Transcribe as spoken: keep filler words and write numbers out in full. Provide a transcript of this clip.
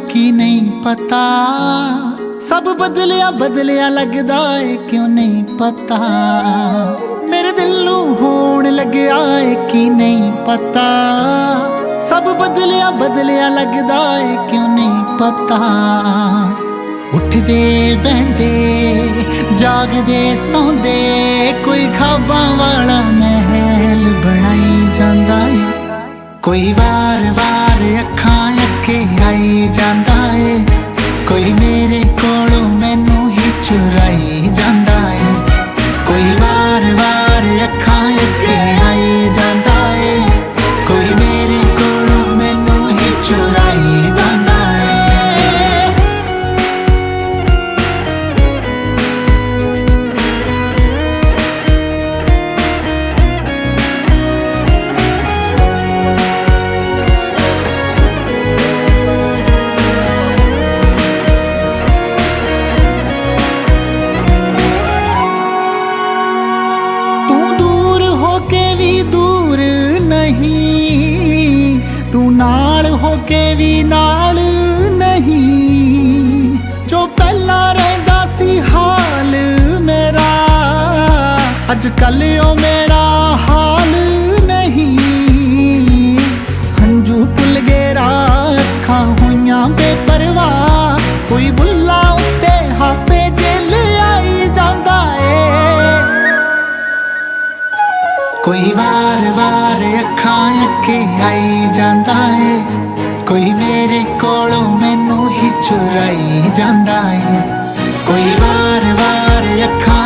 की नहीं पता। सब बदलिया बदलिया लगदा है क्यों नहीं पता। मेरे दिल नू होण लग्या है की नहीं पता। सब बदलिया बदलिया लगदा है क्यों नहीं पता। उठदे बहंदे जागदे सौंदे कोई ख्वाबां वाला महल बनाई जांदा है। कोई वार वार अखां अखे आई जांदा है। कोई मेरे कोलों मैनू ही चुराई जांदा है। कोई वार वार अखां अखे आई जांदा है। कोई मेरे कोलों मैनू ही चुराई जांदा है। तू नाल होके भी नाल नहीं। जो पहला रहंदा सी हाल मेरा अज कल ओ मेरा हाल नहीं। हंजू भुल गए राह अखां होइयां बेपरवाह। कोई बुल्ला उत्ते हासे जिल आई जांदा है। कोई वार वार अखां अखे आई जांदा है। कोई मेरे कोलों मैनू ही चुराई जांदा है। कोई वार वार अखां